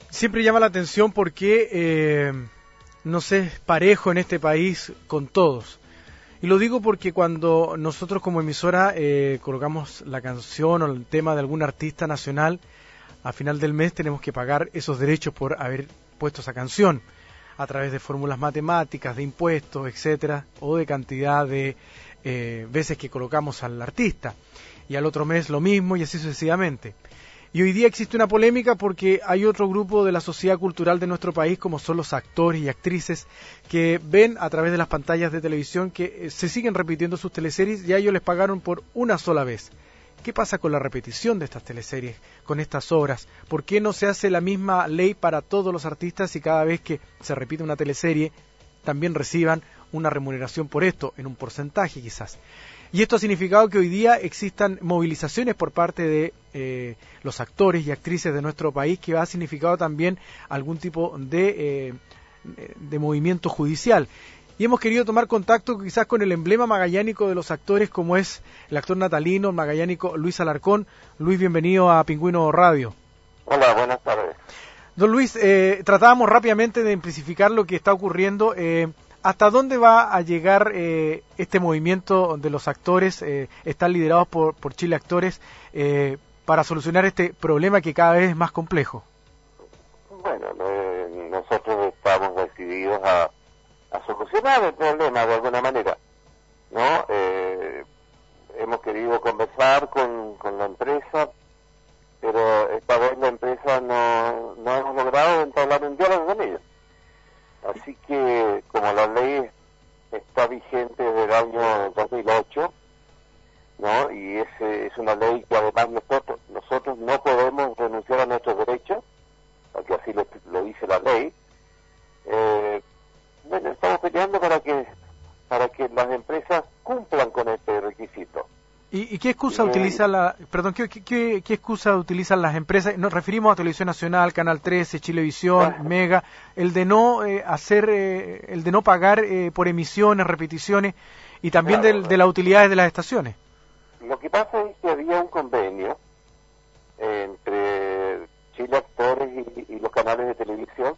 Siempre llama la atención porque no se es parejo en este país con todos. Y lo digo porque cuando nosotros como emisora colocamos la canción o el tema de algún artista nacional, a final del mes tenemos que pagar esos derechos por haber puesto esa canción a través de fórmulas matemáticas, de impuestos, etcétera, o de cantidad de veces que colocamos al artista. Y al otro mes lo mismo y así sucesivamente. Y hoy día existe una polémica porque hay otro grupo de la sociedad cultural de nuestro país, como son los actores y actrices, que ven a través de las pantallas de televisión que se siguen repitiendo sus teleseries y a ellos les pagaron por una sola vez. ¿Qué pasa con la repetición de estas teleseries, con estas obras? ¿Por qué no se hace la misma ley para todos los artistas y cada vez que se repite una teleserie también reciban una remuneración por esto, en un porcentaje quizás? Y esto ha significado que hoy día existan movilizaciones por parte de los actores y actrices de nuestro país, que ha significado también algún tipo de movimiento judicial. Y hemos querido tomar contacto quizás con el emblema magallánico de los actores, como es el actor natalino, magallánico Luis Alarcón. Luis, bienvenido a Pingüino Radio. Hola, buenas tardes. Don Luis, tratábamos rápidamente de especificar lo que está ocurriendo. ¿Hasta dónde va a llegar este movimiento de los actores? Están liderados por Chile Actores para solucionar este problema que cada vez es más complejo. Bueno, nosotros estamos decididos a solucionar el problema de alguna manera, ¿no? Hemos querido conversar con la empresa, pero esta vez la empresa no hemos logrado entablar un diálogo con ellos. Así que, como la ley está vigente desde el año 2008, ¿no? Y es una ley que además nosotros no podemos renunciar a nuestros derechos, porque así lo dice la ley. Bueno, estamos peleando para que las empresas cumplan con este requisito. ¿Y qué excusa utiliza qué excusa utilizan las empresas? Nos referimos a Televisión Nacional, Canal 13, Chilevisión, Mega, el de no el de no pagar por emisiones, repeticiones y también de las utilidades de las estaciones. Lo que pasa es que había un convenio entre Chile Actores y los canales de televisión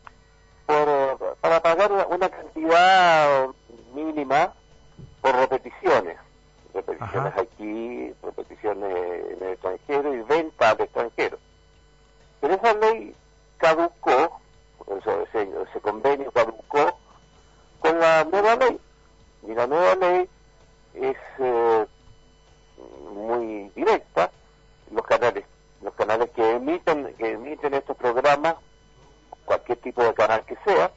para pagar una cantidad mínima por repeticiones aquí, repeticiones en el extranjero y venta al extranjero. Pero esa ley caducó, ese convenio caducó con la nueva ley. Y la nueva ley es muy directa. Los canales que emiten estos programas, cualquier tipo de canal que sea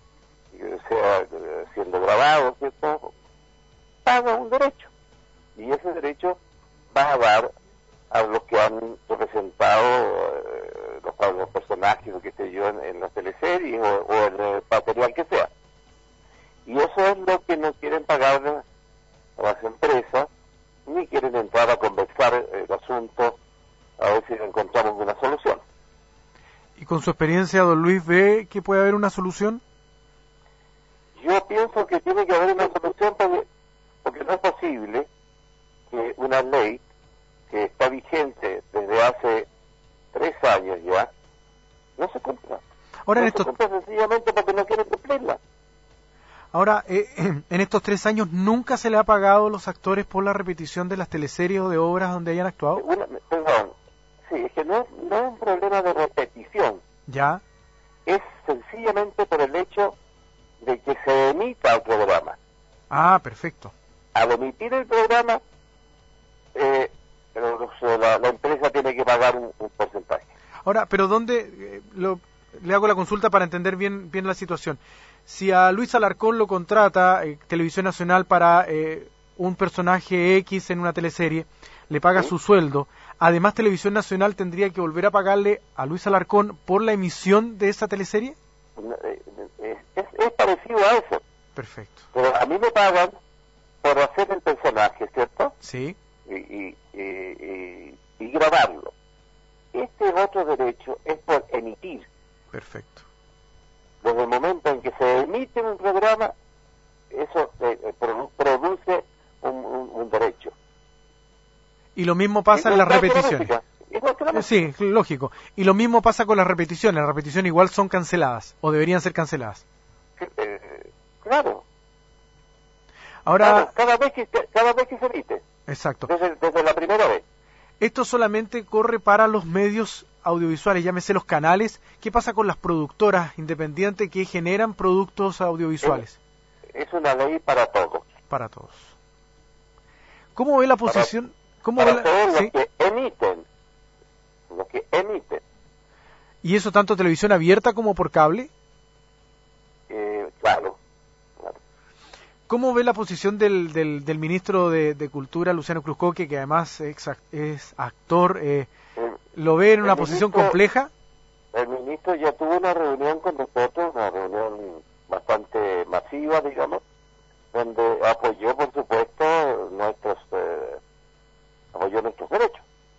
siendo grabado, ¿cierto?, paga un derecho. Y ese derecho va a dar a los que han representado los personajes, qué sé yo, en las teleseries o en el material que sea. Y eso es lo que no quieren pagar las empresas, ni quieren entrar a conversar el asunto a ver si encontramos una solución. ¿Y con su experiencia, don Luis, ve que puede haber una solución? Yo pienso que tiene que haber una solución porque no es posible que una ley que está vigente desde hace 3 años ya no se cumpla. Ahora, se cumpla sencillamente porque no quieren cumplirla. Ahora, en estos 3 años nunca se le ha pagado a los actores por la repetición de las teleseries o de obras donde hayan actuado. Sí, es que no es un problema de repetición. Ya. Es sencillamente por el hecho de que se emita el programa. Ah, perfecto. Al emitir el programa, la empresa tiene que pagar un porcentaje. Ahora, pero ¿dónde le hago la consulta para entender bien la situación? Si a Luis Alarcón lo contrata Televisión Nacional para un personaje X en una teleserie, le paga su sueldo, además Televisión Nacional tendría que volver a pagarle a Luis Alarcón por la emisión de esa teleserie. Es parecido a eso. Perfecto. Pero a mí me pagan por hacer el personaje, ¿cierto? Sí. Y grabarlo. Este otro derecho es por emitir. Perfecto. Desde el momento en que se emite un programa, eso produce un derecho. Y lo mismo pasa en las repeticiones. Es igual que la música. Sí, lógico. Y lo mismo pasa con las repeticiones. Las repeticiones igual son canceladas, o deberían ser canceladas. Claro. Ahora, Cada vez que se emite. exacto. Desde la primera vez. Esto solamente corre para los medios audiovisuales, llámese los canales. ¿Qué pasa con las productoras independientes que generan productos audiovisuales? Es una ley para todos. Para todos. ¿Cómo ve la posición? Para todos ¿Sí? los que emiten. ¿Y eso tanto televisión abierta como por cable? Claro. ¿Cómo ve la posición del ministro de Cultura, Luciano Cruzcoque, que además es actor? ¿Lo ve en una posición compleja? El ministro ya tuvo una reunión con nosotros, una reunión bastante masiva, digamos, donde apoyó, por supuesto, nuestros derechos.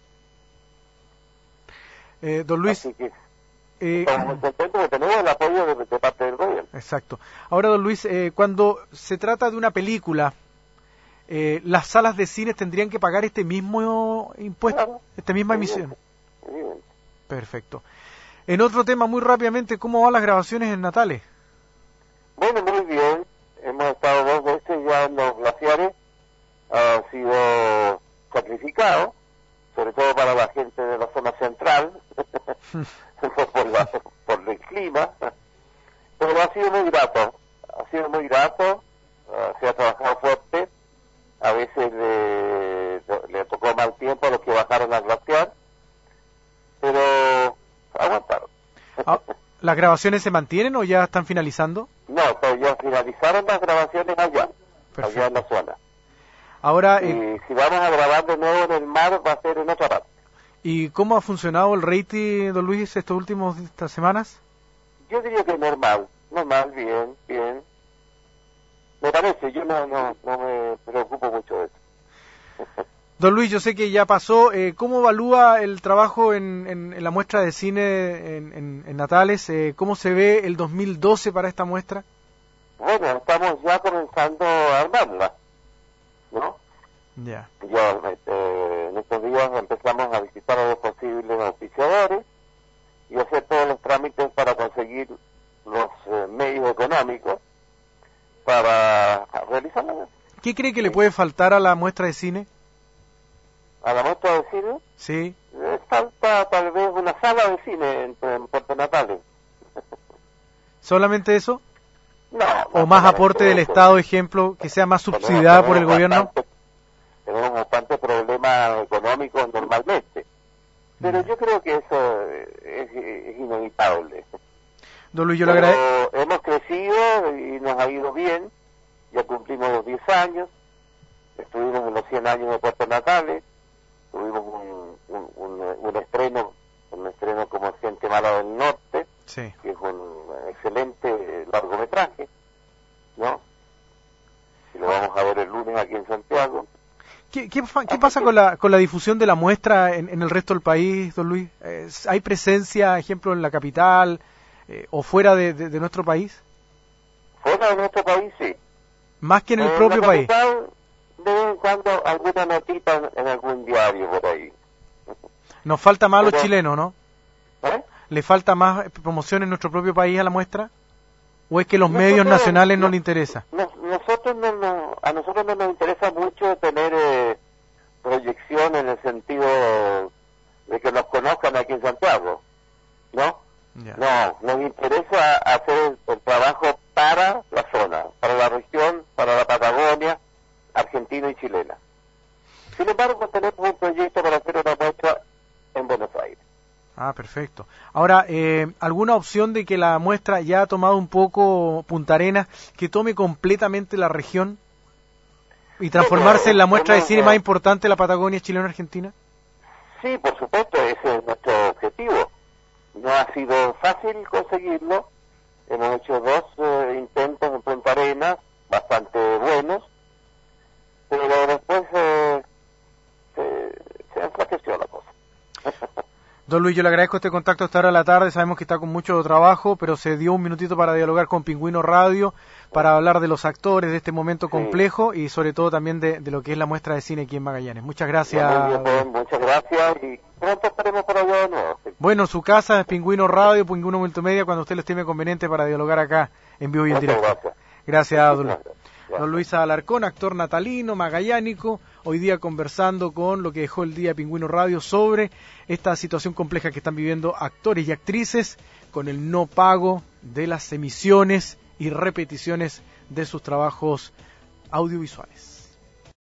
Don Luis. Así que estamos muy contentos de tener el apoyo de parte del gobierno. Exacto. Ahora, don Luis, cuando se trata de una película, ¿las salas de cine tendrían que pagar este mismo impuesto, Claro, esta misma emisión? evidente. Perfecto. En otro tema, muy rápidamente, ¿cómo van las grabaciones en Natales? Bueno, muy bien. Hemos estado 2 veces ya en los glaciares. Ha sido sacrificado, sobre todo para la gente de la zona central, por el clima. Pero ha sido muy grato. Se ha trabajado fuerte. A veces le tocó mal tiempo a los que bajaron al glaciar, pero aguantaron. ¿Las grabaciones se mantienen o ya están finalizando? No, pero ya finalizaron las grabaciones allá. Perfecto. Allá en la zona. Ahora, Y si vamos a grabar de nuevo en el mar, va a ser en otra parte. ¿y cómo ha funcionado el rating, don Luis, estas semanas? Yo diría que normal, bien. Me parece, yo no me preocupo mucho de eso. Don Luis, yo sé que ya pasó. ¿Cómo evalúa el trabajo en la muestra de cine en Natales? ¿Cómo se ve el 2012 para esta muestra? Bueno, estamos ya comenzando a armarla, ¿no? Ya. Ya en estos días empezamos a visitar a los posibles auspiciadores y hacer todos los trámites para conseguir los medios económicos para realizarla. ¿Qué cree que le puede faltar a la muestra de cine? A la muestra de cine, Sí. falta tal vez una sala de cine en Puerto Natales. ¿Solamente eso? No, ¿O más aporte del Estado, ejemplo, que sea más subsidiada por el gobierno? Tenemos bastante problemas económicos normalmente, pero yo creo que eso es inevitable. Don Luis, yo le agradezco. Pero hemos crecido y nos ha ido bien, ya cumplimos los 10 años, estuvimos en los 100 años de Puerto Natales, tuvimos un estreno como Gente Mala del Norte, Sí. que es un excelente largometraje, ¿no? Y lo vamos a ver el lunes aquí en Santiago. ¿Qué pasa con la difusión de la muestra en el resto del país, don Luis? ¿Hay presencia, ejemplo, en la capital o fuera de nuestro país? Fuera de nuestro país, sí. Más que en el propio país. De vez en cuando alguna notita en algún diario por ahí. Nos falta más a los chilenos, ¿no? ¿Eh? ¿Le falta más promoción en nuestro propio país a la muestra? ¿O es que los medios nacionales no le interesa? A nosotros no nos interesa mucho tener proyección en el sentido de que nos conozcan aquí en Santiago, ¿no? Ya. No, nos interesa hacer el trabajo para la zona, para la región, para la Patagonia, argentina y chilena. Sin embargo, tenemos un proyecto para hacer una muestra en Buenos Aires. Ah, perfecto. Ahora, ¿alguna opción de que la muestra ya ha tomado un poco Punta Arenas, que tome completamente la región y transformarse en la muestra de cine más importante de la Patagonia chilena-argentina? Sí, por supuesto, ese es nuestro objetivo. No ha sido fácil conseguirlo. Hemos hecho 2 intentos en Punta Arenas, bastante buenos, pero después se enflaqueció la cosa. Don Luis, yo le agradezco este contacto hasta ahora de la tarde, sabemos que está con mucho trabajo, pero se dio un minutito para dialogar con Pingüino Radio, para hablar de los actores de este momento complejo y sobre todo también de lo que es la muestra de cine aquí en Magallanes. Muchas gracias. Bueno, muchas gracias y pronto estaremos por allá de nuevo. Bueno, su casa es Pingüino Radio, Pingüino Multimedia, cuando usted lo estime conveniente para dialogar acá en vivo y en directo. Gracias. Gracias, don Luis. Don Luis Alarcón, actor natalino, magallánico, hoy día conversando con lo que dejó el día Pingüino Radio sobre esta situación compleja que están viviendo actores y actrices con el no pago de las emisiones y repeticiones de sus trabajos audiovisuales.